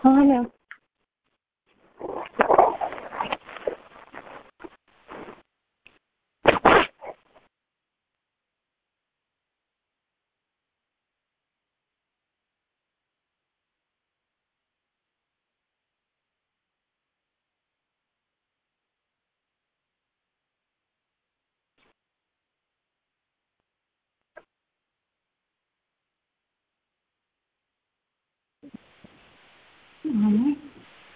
Oh, I know. Mm-hmm.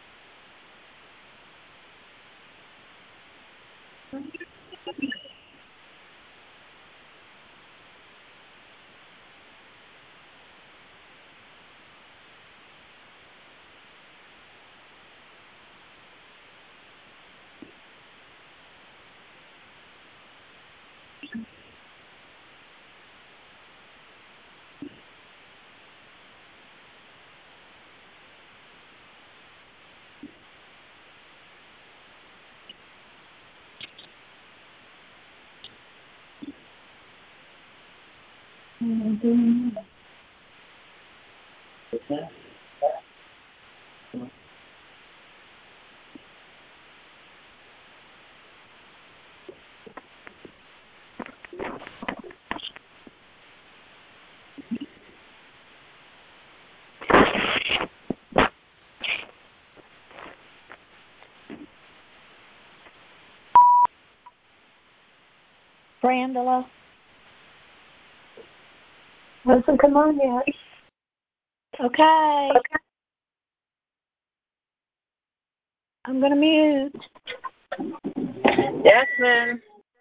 Mm-hmm. Brandela. Hasn't come on yet. Okay. I'm going to mute. Yes, ma'am.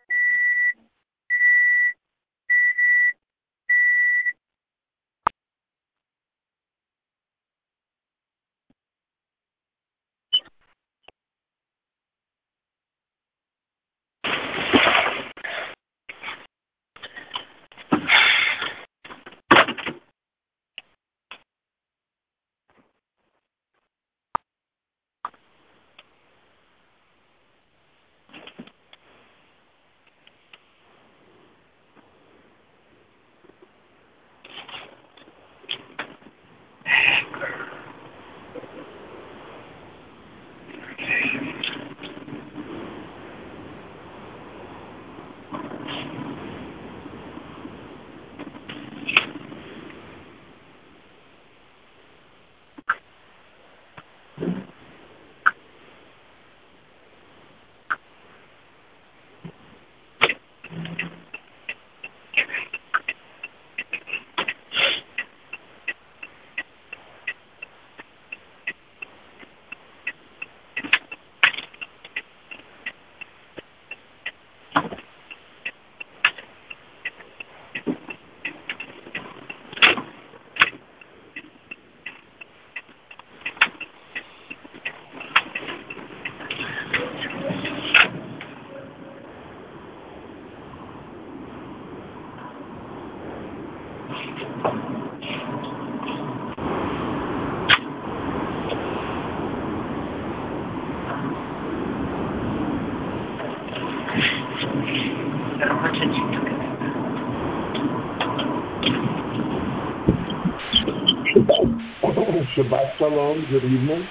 Shabbat Shalom, good evening.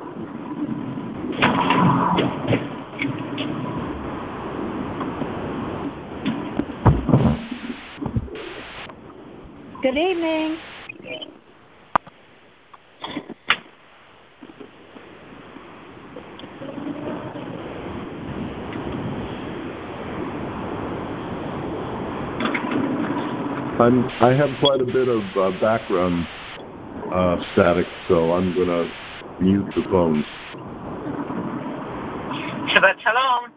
Good evening. I have quite a bit of background static, so I'm going to mute the phone. Shabbat Shalom.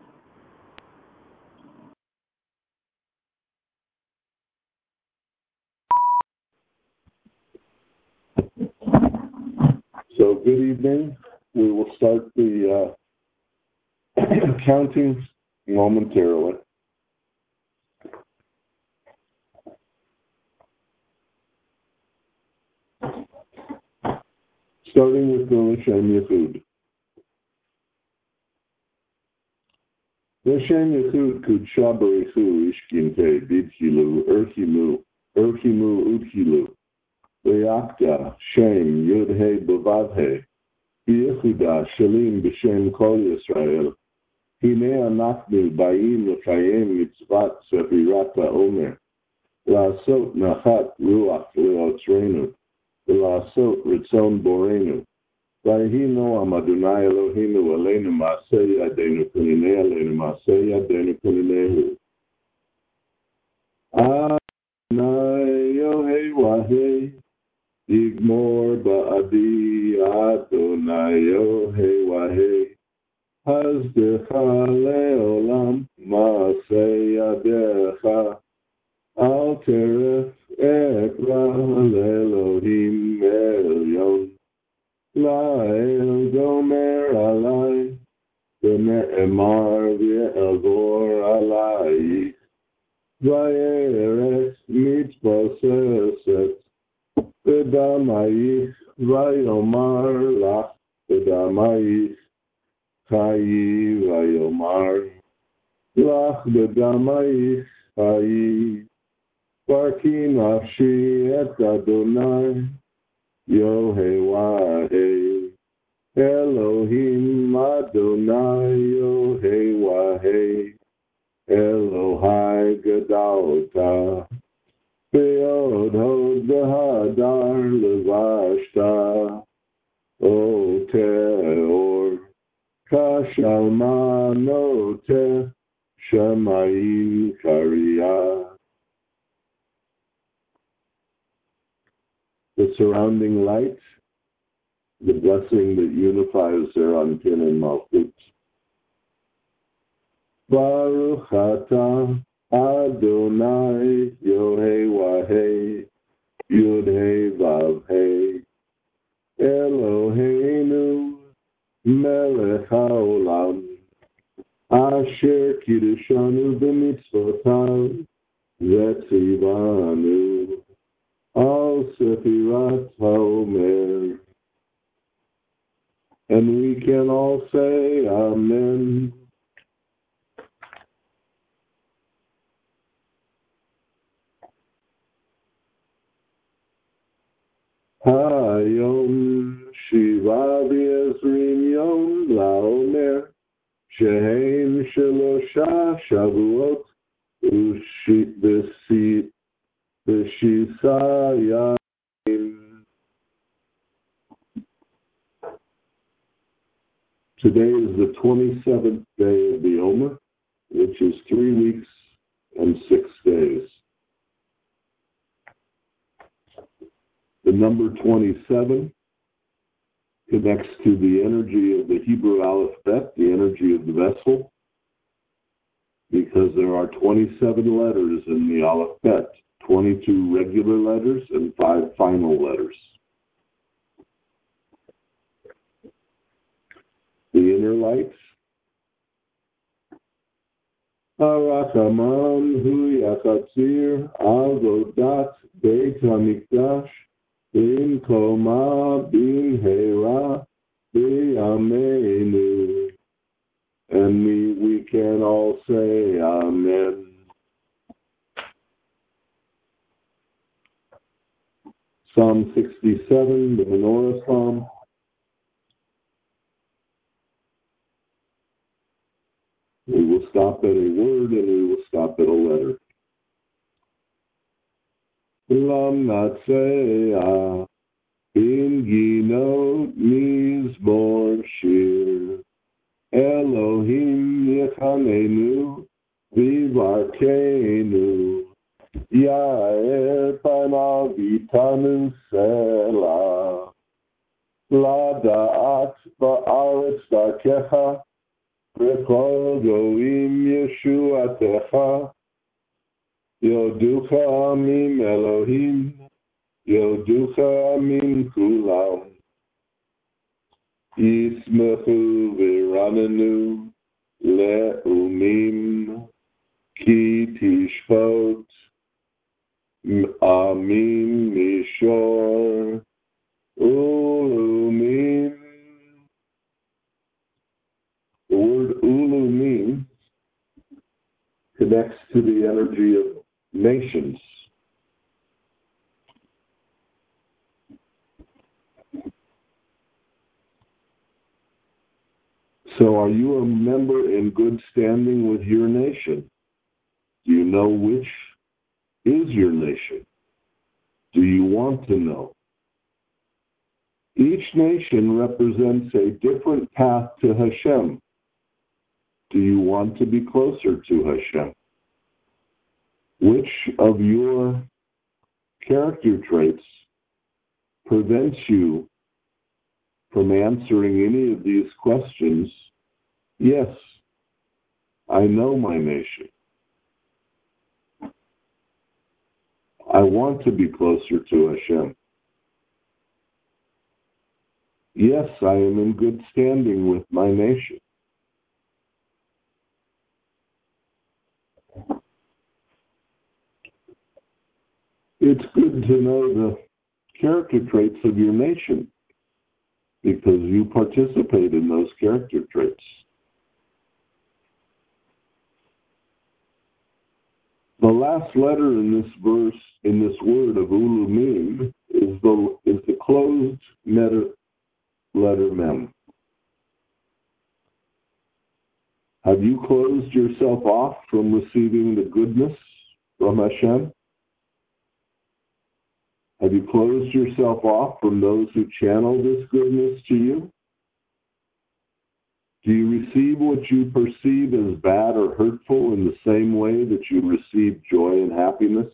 So good evening. We will start the counting momentarily. Starting with the L'Shem Yehud. L'Shem Yehud Kudsha Barechu Ishkinte Bidhilu Erhimu Udhilu Leakta Shem Yud He Bavadhe ייחודה שלים בשם כל ישראל. הנה אנחנו באים לקיים מצוות ספירת העומר, לעשות נחת רוח לעוצרנו, ולעשות רצון בורנו. ויהי נועם אדוני אלוהינו עלינו מעשה ידינו כנראה עלינו מעשה ידינו כנראה. אדוני יוהי והי יגמור בעדי אדוני יוהי והי הסדך לעולם מעשה ידיך אל תרף אקרא לאלוהים עליון לאל גומר עלי ונאמר ויעבור עלי וירץ מתבוססת בדמייך ויאמר לך בדמייך חיי ויאמר לך בדמייך חיי ברכי נפשי את אדוני יוהי והי אלוהים אדוני יוהי והי אלוהי גדלת בהוד הוד והדר לבשת O Teor Kashalmanote Shamayim Kariyah. The surrounding light, the blessing that unifies Zeranpin and Malchut. Baruch atah Adonai Yohei Wahei Yud-Hei Vav-Hei Eloheinu Melech HaOlam Asher Kiddushanu B'mitzvotav Vetzivanu Al Sefirat HaOmer. And we can all say Amen. Hayom Shiva v'Ezrim Yom LaOmer Shehem Shelosha Shavuot V'Shisa Yamim. Today is the 27th day of the Omer, which is 3 weeks and 6 days. The number 27 connects to the energy of the Hebrew alphabet, the energy of the vessel, because there are 27 letters in the alphabet, 22 regular letters and 5 final letters. The inner lights. Harachaman hu yachatzir avodat beit hamikdash bin koma bin hera b'yameinu. And we can all say Amen. Psalm 67, the Menorah Psalm. We will stop at a word and we will stop at a letter. Lam Natsea bin Ginot Mizmor Shir Elohim Yechanenu Vivarkenu Yair Panav Vitanu Selah Lada'at Ba'aretz Darkecha V'kol Goim Yeshuatecha Yoducha Amim Elohim Yoducha Amim Kulam Yismechu V'ranenu Le'umim Ki Tishpot Amim Mishor Ulumim. The word Ulumim connects to the energy of nations. So are you a member in good standing with your nation? Do you know which is your nation? Do you want to know? Each nation represents a different path to Hashem. Do you want to be closer to Hashem? Which of your character traits prevents you from answering any of these questions? Yes, I know my nation. I want to be closer to Hashem. Yes, I am in good standing with my nation. It's good to know the character traits of your nation because you participate in those character traits. The last letter in this verse, in this word of Ulumim, is the closed letter Mem. Have you closed yourself off from receiving the goodness from Hashem? Have you closed yourself off from those who channel this goodness to you? Do you receive what you perceive as bad or hurtful in the same way that you receive joy and happiness?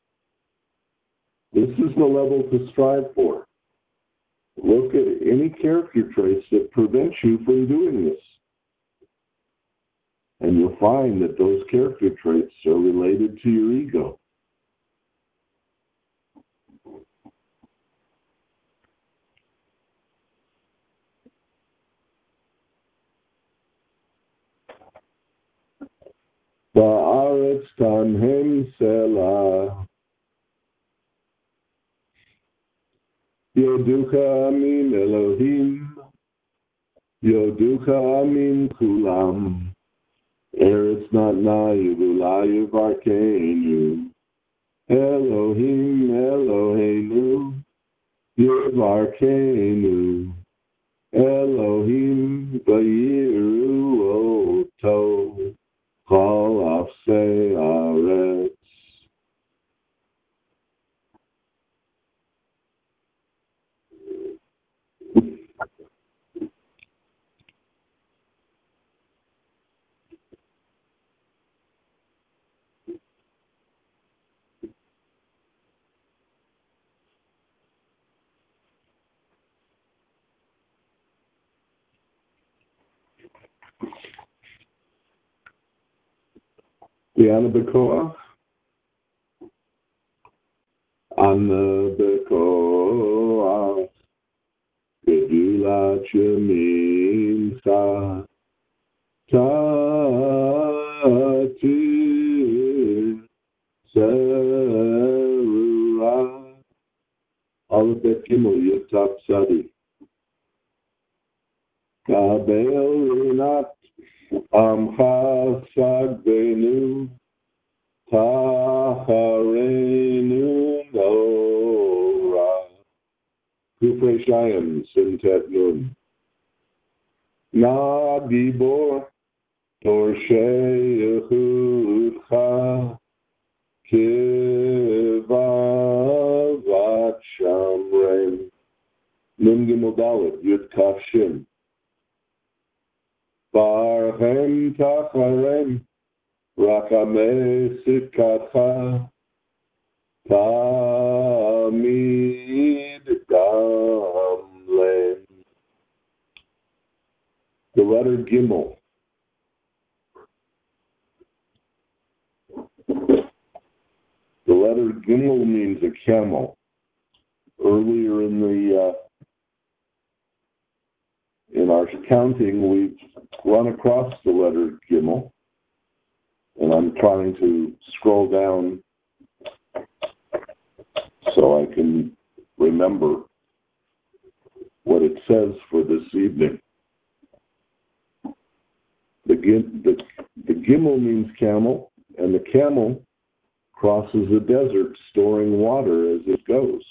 This is the level to strive for. Look at any character traits that prevent you from doing this. And you'll find that those character traits are related to your ego. Ba'aretz tanhem selah Yoduka amin Elohim Yoduka amin kulam Eretz natna yivula yivarkeinu Elohim Eloheinu yivarkeinu Elohim vayiru oto Kol afsei aretz. Ana Bekoach. Ana Bekoach. Gedulat Yemincha. Tatir. Zerura. Alabet Gimel Yotap Sadi. Kabel Rinat. Amcha Sagbenu. Taharenu Nora. Kufrei Shayim Sintet Nun. Na Gibor Torshei Yehudcha Kivavat Shamrein. Nun Gimel Dalet Yud Kaf Shin. Barhem Tacharem Rakame Sikatcha Tamid Gamlen. The letter Gimel. The letter Gimel means a camel. Earlier in our counting, we've run across the letter Gimel. And I'm trying to scroll down so I can remember what it says for this evening. The Gimel means camel, and the camel crosses a desert storing water as it goes.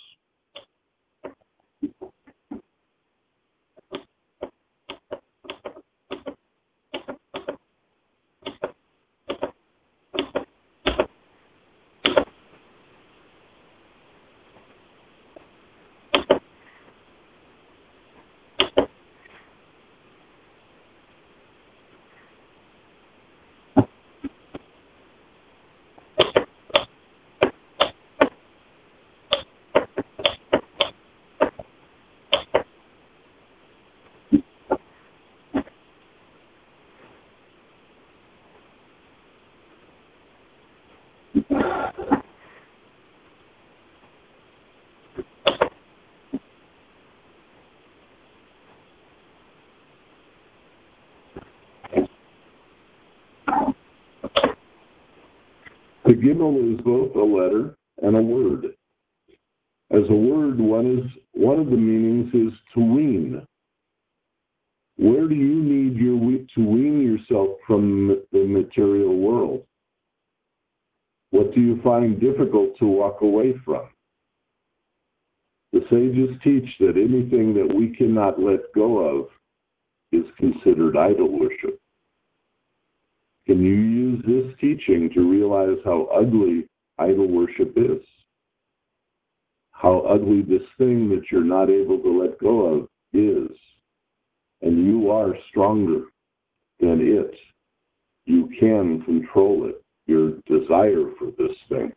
The Gimel is both a letter and a word. As a word, one of the meanings is to wean. Where do you need to wean yourself from the material world? What do you find difficult to walk away from? The sages teach that anything that we cannot let go of is considered idol worship. Can you use this teaching to realize how ugly idol worship is? How ugly this thing that you're not able to let go of is. And you are stronger than it. You can control it, your desire for this thing.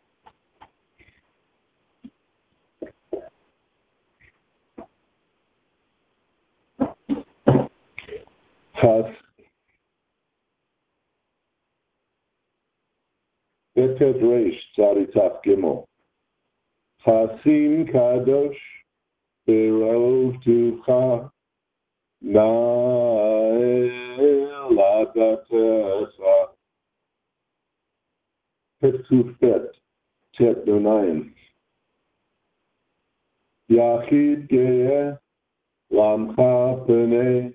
Betet Reish Tzaritaf Gimel. Chasim Kadosh Berov Tucha Na'el Adatecha. Petufet Tet Nunayim. Yachid Ge'eh Lamcha Peneh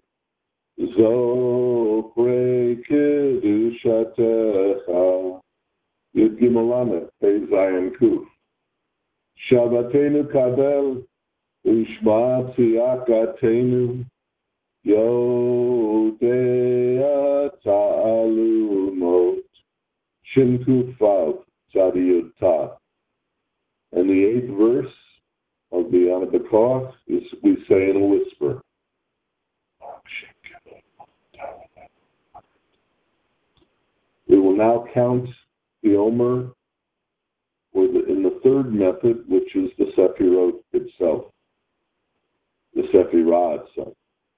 Zokre Kedushatecha. Yud Gimel Lamed, Pei Zayin Kuf. Shabbatenu Kabel, Ushma Tziyakatenu, Yodea Ta'alumot, Shin Kuf Vav, Tzadi Yud Ta. And the 8th verse of the Yom B'Koach is we say in a whisper. We will now count the Omer in the third method, which is the Sefirot itself, the Sefirah itself.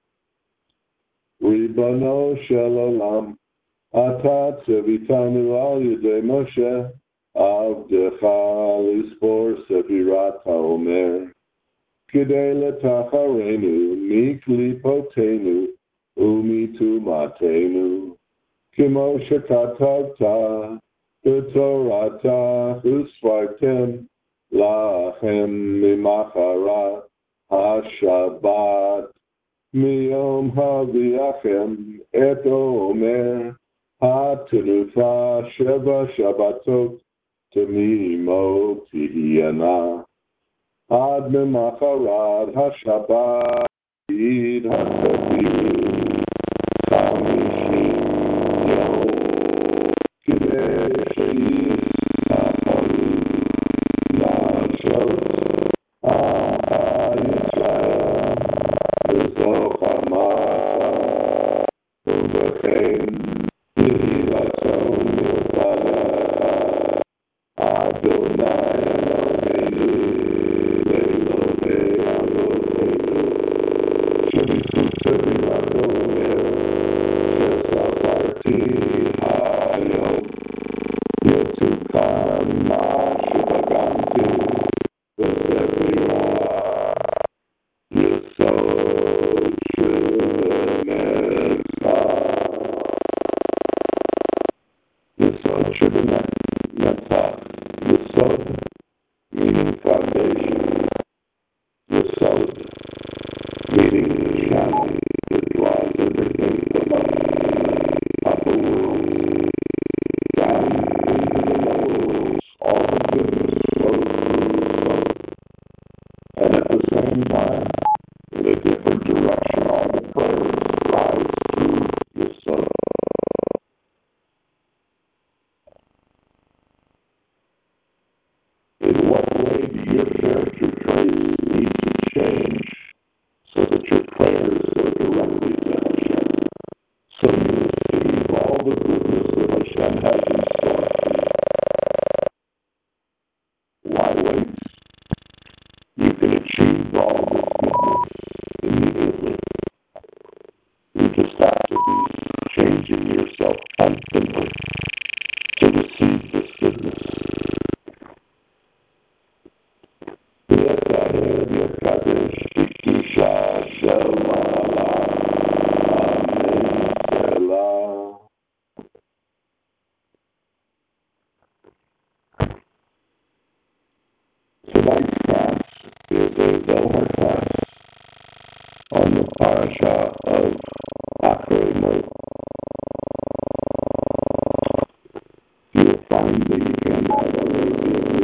Ribano shel olam, ata tzevitanu al yedei Moshe, avdecha lispor Sefirat haomer, kidei letacharenu, miklipotenu, umitumatenu, kimo shekatavta, B'torata usfartem lachem mimacharat haShabbat miyom haviachem et omer ha'tenufa sheva Shabbatot temimot tihiyana ad mimacharat haShabbat id ha'sefir chamishim yom kidei Adonai parasha of Achrei Mot. You'll find the handout on the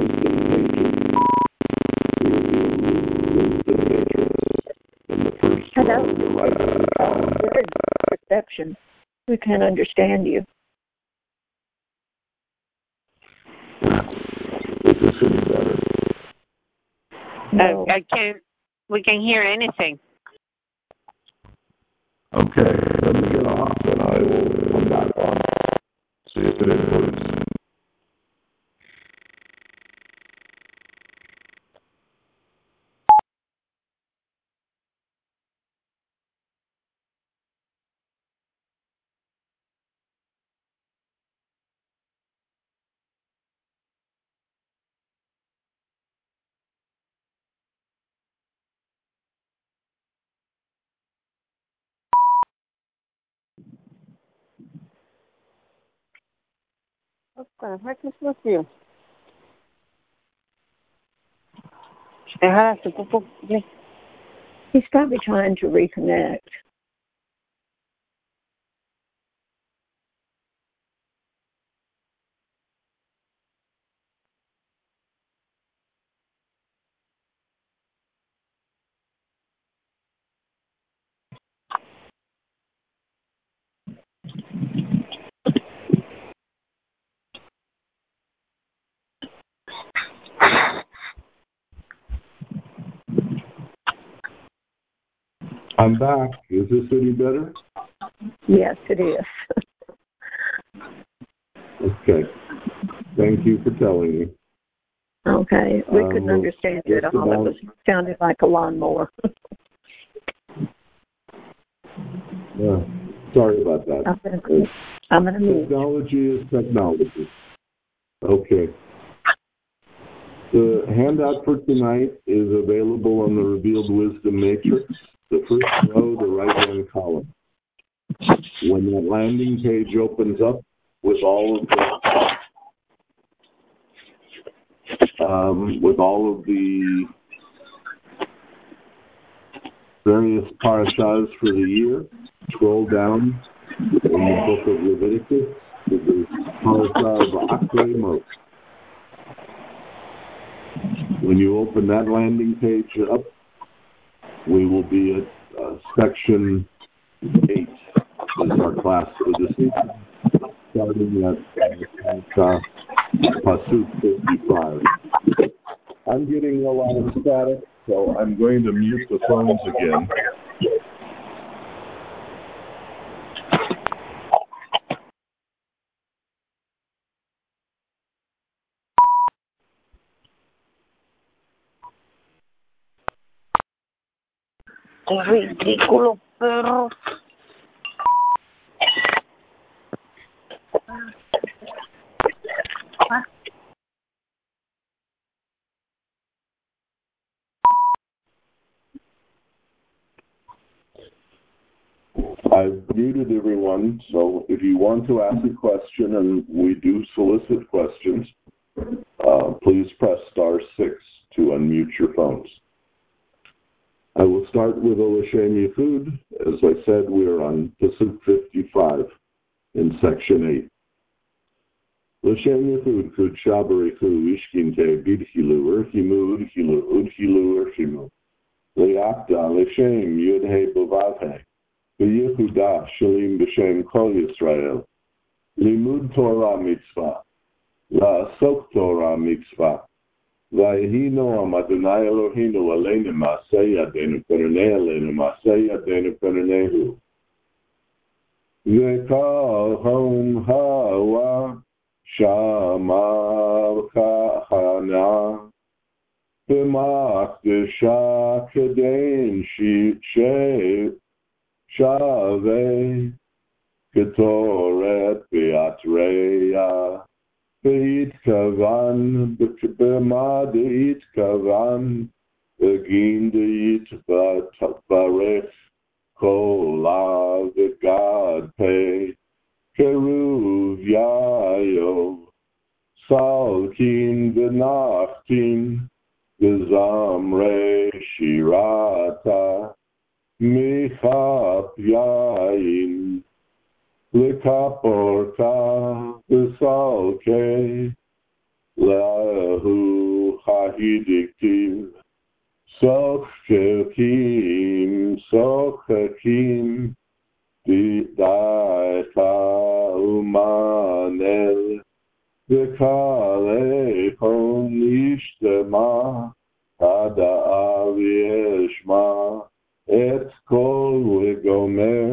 wisdom matrix in the first row, the right-hand column. Very good reception. We can't understand you. Is this any better? No. I can't. We can't hear anything. Okay, let me get off and I will come back on. See if it improves. What the heck is with you? Deja su poco. He's probably trying to reconnect. I'm back. Is this any better? Yes, it is. Okay. Thank you for telling me. Okay. We couldn't understand you at all. It sounded like a lawnmower. Yeah. Sorry about that. I'm going to mute. Technology is technology. Okay. The handout for tonight is available on the Revealed Wisdom Matrix, the first row, the right-hand column. When that landing page opens up with all of the various parashas for the year, scroll down in the book of Leviticus to the parasha of Achrei Mot. When you open that landing page up, we will be at section 8 is our class for this evening, starting at Pasuk 55. I'm getting a lot of static, so I'm going to mute the phones again. Ridículo, perro. I've muted everyone, so if you want to ask a question, and we do solicit questions, please press *6 to unmute your phones. I will start with Olashem Yehud. As I said, we are on Pasuk 55 in section 8. Lashem Yehud, Kud Shabarichu, Ishkinte, Bidhilu, Urhimu, Urhilu, Udhilu, Urhimu. Leakda, Lashem, Yudhe, Bavavhe. Yehuda Shalim B'Shem Kol Yisrael. Limud Torah Mitzvah. La'asok Torah Mitzvah. Vayhi Noam Adonai Eloheinu Aleinu Ma'aseh Yadeinu Pernei Aleinu Ma'aseh Yadeinu Pernehu. V'kal Hom Hawa Shama Chana B'Makdesha Kadein She Shave Ketoret Beatreya Beit Kavan B'Madeit Kavan Begindeit Barech Kola V'Gad Pei Keruv Yayo Salkin V'Nachtin V'Zamre Shirata Michap Yain, Likaporka, Visalke, Lahu Hahidiktiv, Sochakim, Daita Umanel, Vikalechom Nishtema, Tada Avieshma, Et Kol Vigomer.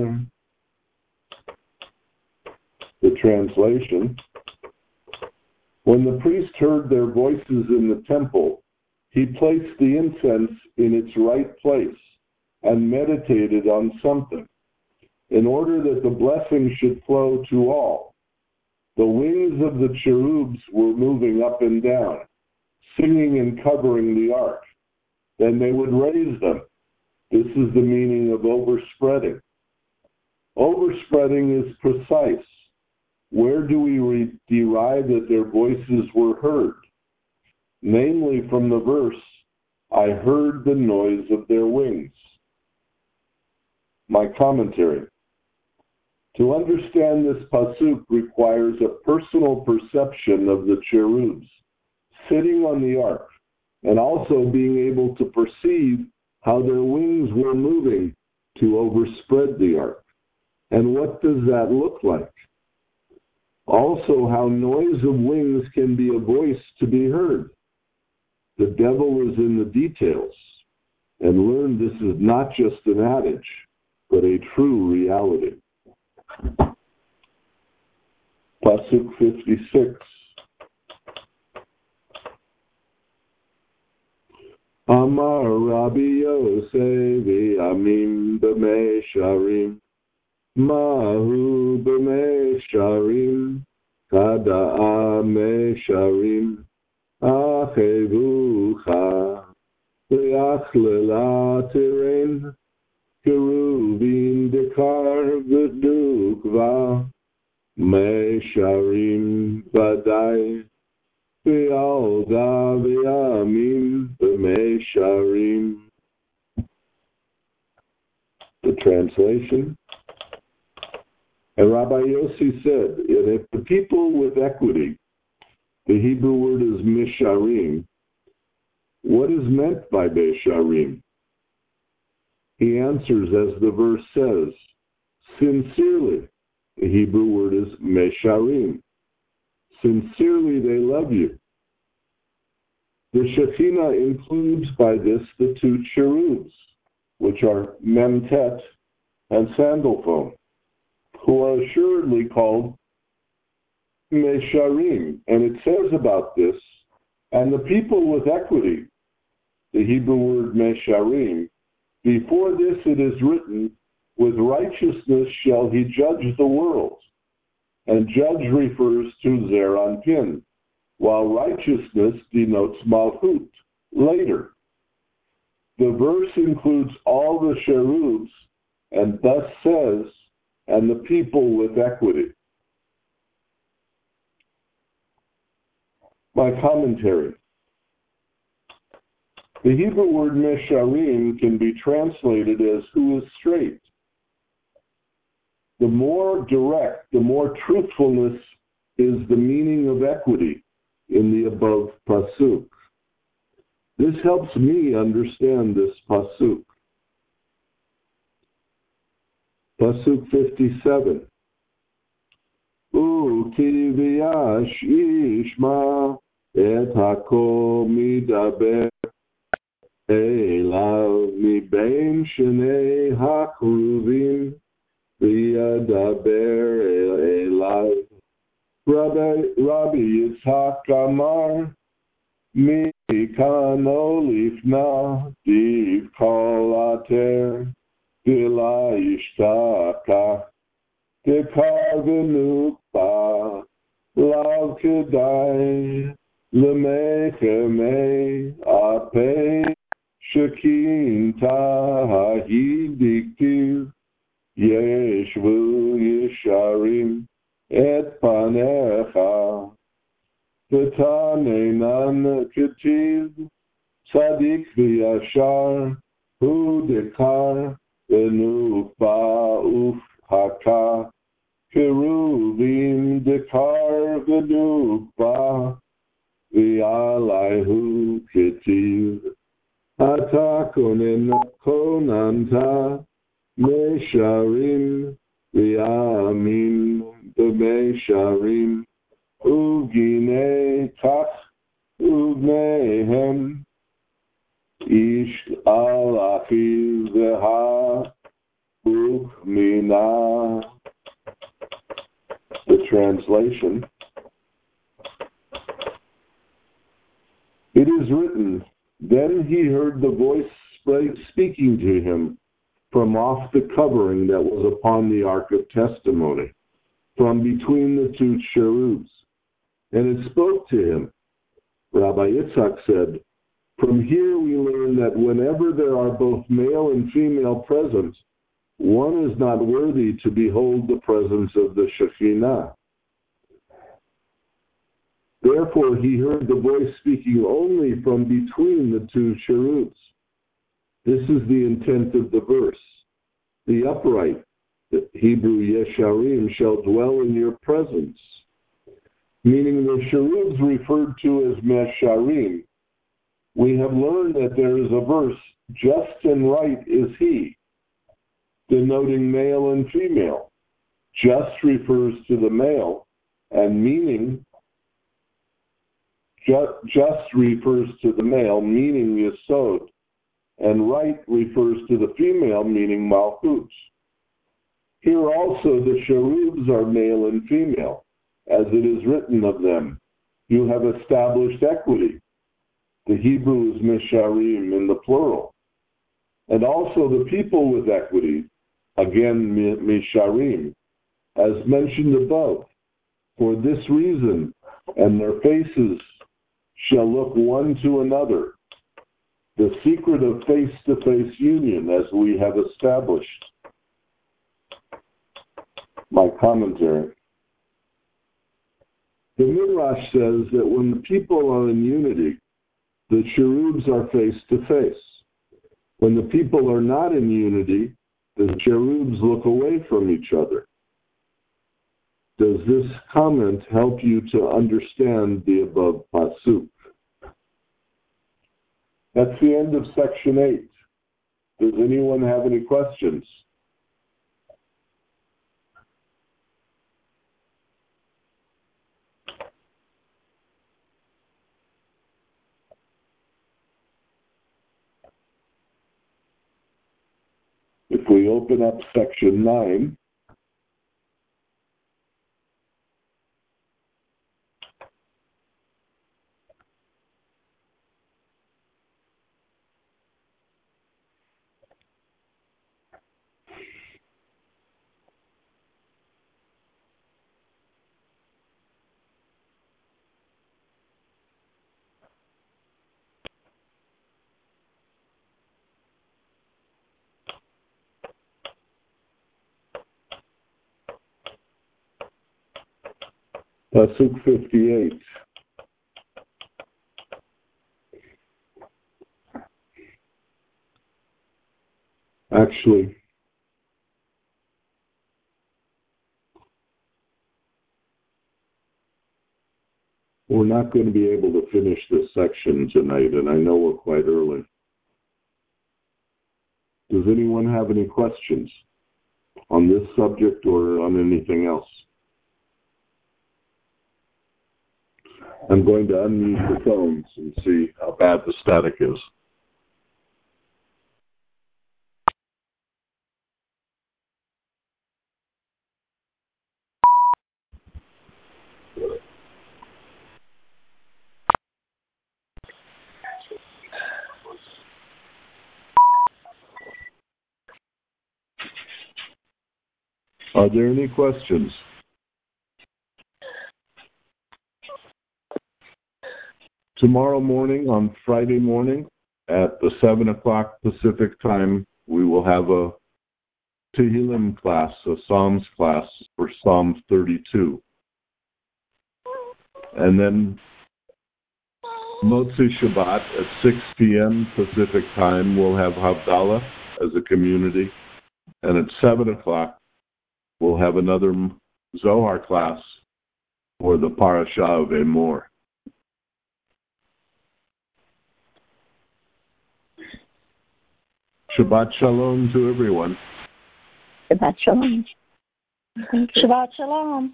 The translation: when the priest heard their voices in the temple, he placed the incense in its right place and meditated on something, in order that the blessing should flow to all. The wings of the cherubs were moving up and down, singing and covering the ark. Then they would raise them. This is the meaning of overspreading. Overspreading is precise. Where do we derive that their voices were heard? Namely from the verse, I heard the noise of their wings. My commentary. To understand this pasuk requires a personal perception of the cherubs sitting on the ark, and also being able to perceive how their wings were moving to overspread the ark. And what does that look like? Also, how noise of wings can be a voice to be heard. The devil is in the details, and learn this is not just an adage, but a true reality. Pasuk 56. Amar Rabbi Yosef v'amim b'meisharim, mahu b'meisharim, kada'a meisharim, achevucha, v'achlela tiren, keruvim dekar v'dukva, meisharim vadai, v'alda v'amim b'meisharim. The translation. And Rabbi Yossi said, and if the people with equity, the Hebrew word is misharim, what is meant by misharim? He answers as the verse says, sincerely. The Hebrew word is mesharim. Sincerely they love you. The Shekhinah includes by this the two cherubs, which are Memtet and Sandalphon, who are assuredly called mesharim. And it says about this, and the people with equity, the Hebrew word mesharim, before this it is written, with righteousness shall he judge the world. And judge refers to Zer Anpin, while righteousness denotes Malchut, later. The verse includes all the cherubs, and thus says, and the people with equity. My commentary. The Hebrew word mesharim can be translated as who is straight. The more direct, the more truthfulness is the meaning of equity in the above pasuk. This helps me understand this pasuk. Pasuk 57. Uti v'yash ishma et hakol midaber elav mibein shnei hakruvim v'yadaber elav. Rabbi Yitzhak Amar Mikano lifna div kol ater V'la yishtaka dekar v'nukba lav kedai l'mechemei apei shekinta ha'hidiktiv yeshvu yesharim et panecha v'tanenan ketiv tzadik v'yashar hu dekar Venupa Ufhaka Keruvim Dekar Venupa Vialaihu Ketiv Ata Konanta Mesharim Viamin B'Mesharim Ugine Kach Ugnehem Ish Alachi Veha Ukmina. The translation. It is written, then he heard the voice speaking to him from off the covering that was upon the Ark of Testimony, from between the two cherubs. And it spoke to him. Rabbi Yitzhak said, from here we learn that whenever there are both male and female present, one is not worthy to behold the presence of the Shekhinah. Therefore he heard the voice speaking only from between the two cherubs. This is the intent of the verse. The upright, the Hebrew Yesharim, shall dwell in your presence. Meaning the cherubs referred to as Mesharim. We have learned that there is a verse, just and right is he, denoting male and female. Just refers to the male, and meaning, just refers to the male, meaning Yesod, and right refers to the female, meaning Malchut. Here also the cherubs are male and female, as it is written of them, you have established equity. The Hebrew is Mesharim in the plural. And also the people with equity, again Mesharim, as mentioned above. For this reason, and their faces shall look one to another. The secret of face-to-face union, as we have established. My commentary. The Midrash says that when the people are in unity, the cherubs are face-to-face. When the people are not in unity, the cherubs look away from each other. Does this comment help you to understand the above pasuk? That's the end of section 8. Does anyone have any questions? If we open up section 9, pasuk 58. Actually, we're not going to be able to finish this section tonight, and I know we're quite early. Does anyone have any questions on this subject or on anything else? I'm going to unmute the phones and see how bad the static is. Are there any questions? Tomorrow morning, on Friday morning, at the 7 o'clock Pacific time, we will have a Tehillim class, a Psalms class for Psalm 32. And then Motzi Shabbat at 6 p.m. Pacific time, we'll have Havdalah as a community. And at 7 o'clock, we'll have another Zohar class for the Parashah of Emor. Shabbat Shalom to everyone. Shabbat Shalom. Shabbat Shalom.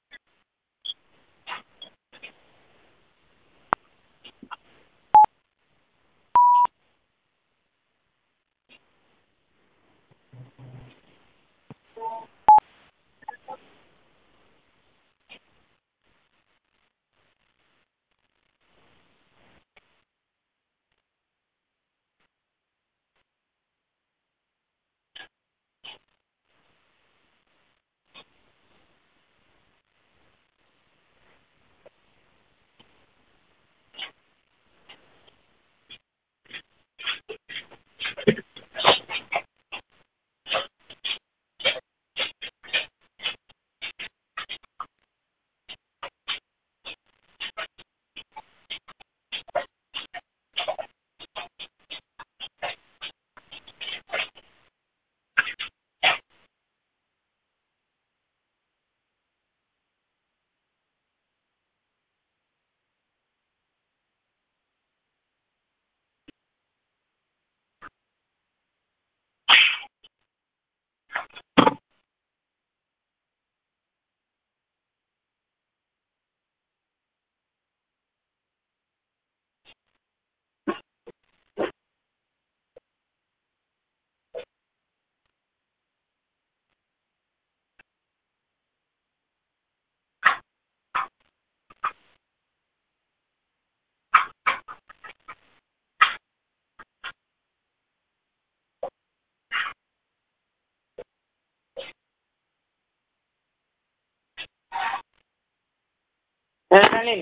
Dale.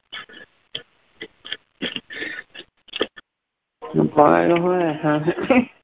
Bueno,